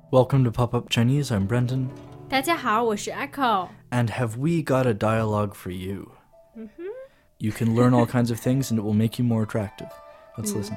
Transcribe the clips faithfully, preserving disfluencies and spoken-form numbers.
Welcome to Pop-Up Chinese, I'm Brendan. 大家好，我是 Echo. And have we got a dialogue for you? Mm-hmm. You can learn all kinds of things and it will make you more attractive. Let's listen.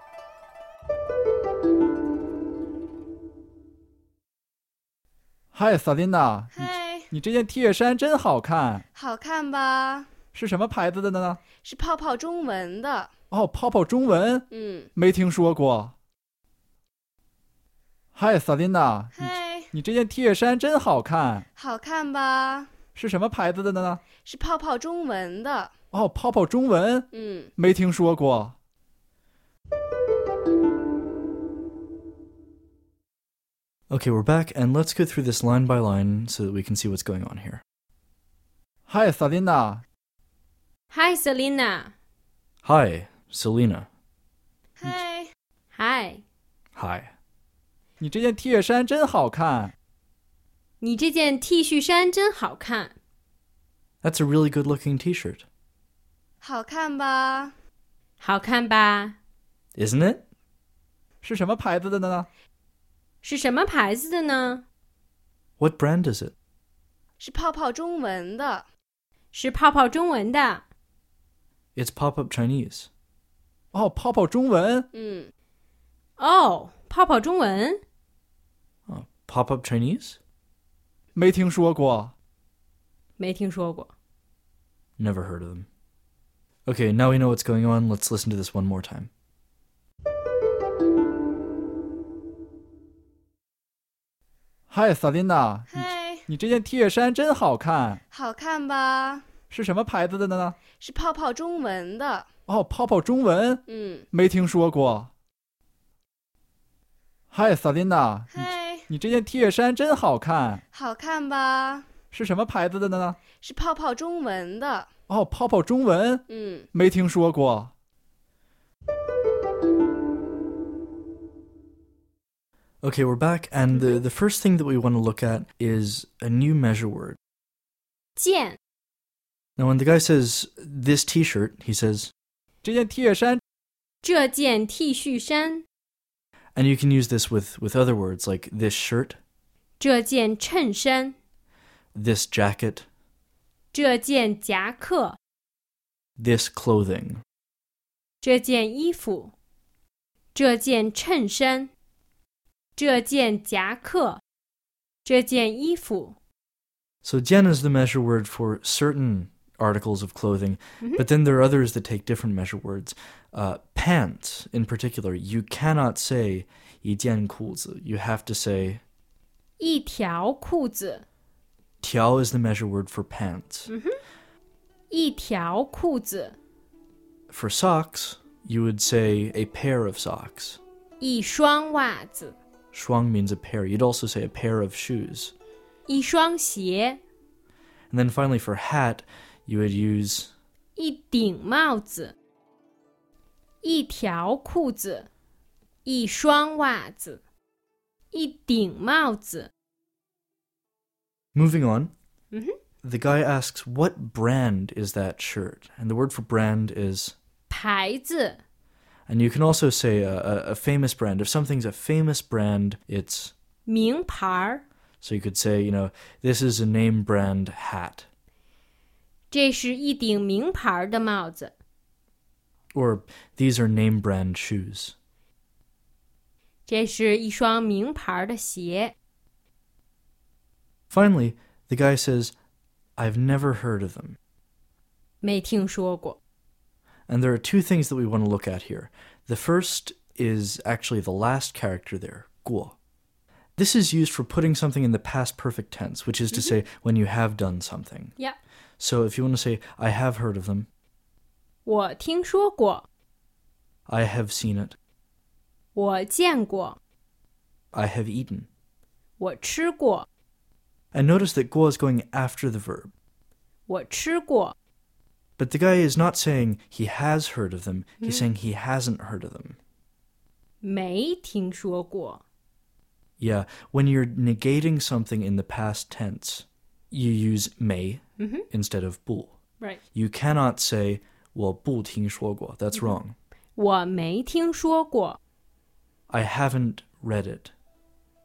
Hi, Selina. 嗨， 你这件 T 恤衫真好看。 好看吧？ 是什么牌子的呢？ 是泡泡中文的。 哦，泡泡中文？ 嗯， 没听说过。Hi, Selina. 嗨， 你这件 T 恤衫真好看。 好看吧？ 是什么牌子的呢？ 是泡泡中文的。 哦，泡泡中文？ 嗯， 没听说过。Okay, we're back, and let's go through this line by line so that we can see what's going on here. Hi, Selina. Hi, Selina. Hi, Selina. 嗨， Hi. Hi. 你这件 T 恤衫真好看。 你这件 T 恤衫真好看。 That's a really good-looking T-shirt. 好看吧？ 好看吧？ Isn't it? 是什么牌子的呢？ 是什么牌子的呢？ What brand is it? 是泡泡中文的。 是泡泡中文的。 It's Pop-Up Chinese. 哦，泡泡中文？ 嗯， 哦，泡泡中文？ Oh, Pop-Up Chinese? 没听说过。 没听说过。 Never heard of them. Okay, now we know what's going on. Let's listen to this one more time. Hi, Selina. 嗨， 你这件 T 恤衫真好看。 好看吧？ 是什么牌子的呢？ 是泡泡中文的。 哦，泡泡中文？ 嗯， 没听说过。Hi, Selina. 嗨， 你这件 T 恤衫真好看。 好看吧？ 是什么牌子的呢？ 是泡泡中文的。 哦，泡泡中文？ 嗯， 没听说过。Okay, we're back, and the, the first thing that we want to look at is a new measure word. 件 Now, when the guy says this T-shirt, he says 这件 T 恤衫， 这件 T 恤衫， and you can use this with, with other words like this shirt, 这件衬衫， this jacket, 这件夹克， this clothing. 这件衣服，这件衬衫，这件夹克，这件衣服。 So jian is the measure word for certain articles of clothing, Mhm. but then there are others that take different measure words. Uh, pants, in particular, you cannot say 一件裤子. You have to say 一条裤子， tiao is the measure word for pants. 一条裤子， For socks, you would say a pair of socks. 一双袜子， Shuang means a pair. You'd also say a pair of shoes. 一双鞋， And then finally for hat, you would use 一顶帽子，一条裤子，一双袜子，一顶帽子。 Moving on, Mhm. the guy asks, what brand is that shirt? And the word for brand is, 牌子， and you can also say a, a, a famous brand. If something's a famous brand, it's, 名牌儿， so you could say, you know, this is a name brand hat. 这是一顶名牌儿的帽子， Or these are name brand shoes. 这是一双名牌儿的鞋。 Finally, the guy says, I've never heard of them. 没听说过。 And there are two things that we want to look at here. The first is actually the last character there, 过. This is used for putting something in the past perfect tense, which is to say when you have done something. Yeah. So if you want to say, I have heard of them, 我听说过， I have seen it, 我见过， I have eaten. 我吃过， And notice that 过 is going after the verb. 我吃过。 But the guy is not saying he has heard of them, he's saying he hasn't heard of them. 没听说过。 Yeah, when you're negating something in the past tense, you use 没 Mhm. instead of 不. Right. You cannot say 我不听说过. That's wrong. 我没听说过。 I haven't read it.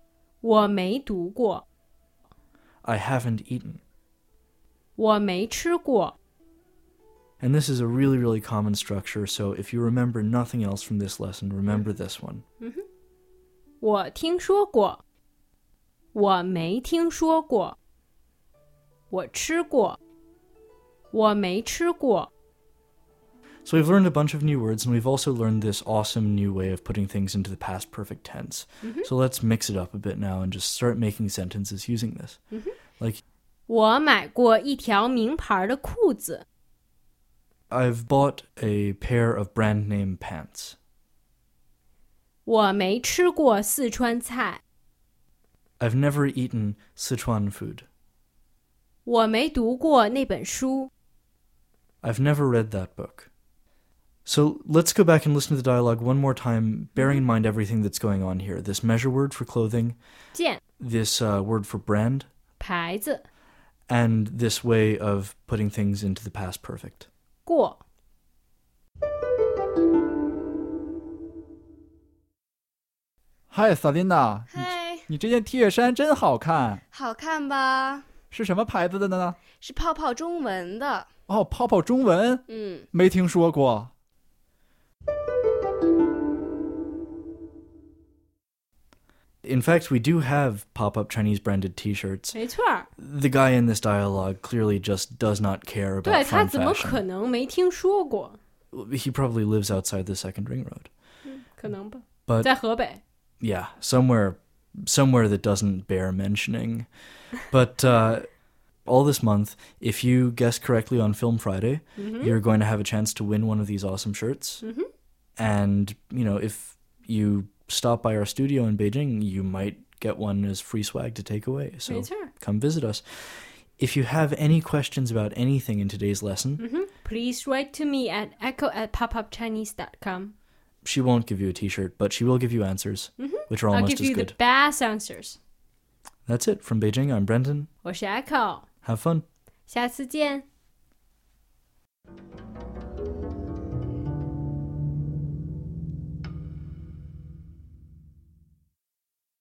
我没读过， I haven't eaten. 我没吃过， And this is a really, really common structure, so if you remember nothing else from this lesson, remember this one. 我听说过，我没听说过，我吃过，我没吃过。 So we've learned a bunch of new words, and we've also learned this awesome new way of putting things into the past perfect tense. So let's mix it up a bit now and just start making sentences using this. Like, 我买过一条名牌的裤子， I've bought a pair of brand name pants. 我没吃过四川菜， I've never eaten Sichuan food. 我没读过那本书。 I've never read that book. So let's go back and listen to the dialogue one more time, bearing in mind everything that's going on here. This measure word for clothing, 件 this uh, word for brand, 牌子 and this way of putting things into the past perfect. 过， 嗨，萨琳娜， 嗨， 你这件 T 恤衫真好看， 好看吧？ 是什么牌子的呢？ 是泡泡中文的。 哦，泡泡中文， 嗯， 没听说过。 In fact, we do have pop-up Chinese branded T-shirts. 没错儿。 The guy in this dialogue clearly just does not care 对 about 他 fun 怎么可 fashion. 能没听说过？ He probably lives outside the second ring road. 可能吧， But 在河北。 yeah, somewhere somewhere that doesn't bear mentioning. But uh, all this month, if you guess correctly on Film Friday, you're going to have a chance to win one of these awesome shirts. And, you know, if you stop by our studio in Beijing, you might get one as free swag to take away. So 没错儿。 come visit us. If you have any questions about anything in today's lesson, Please write to me at echo at popupchinese dot com. she won't give you a t-shirt, but she will give you answers, which are I'll almost give as you the good. best answers. That's it. From Beijing, I'm Brendan. 我是 Echo， Have fun. 下次见。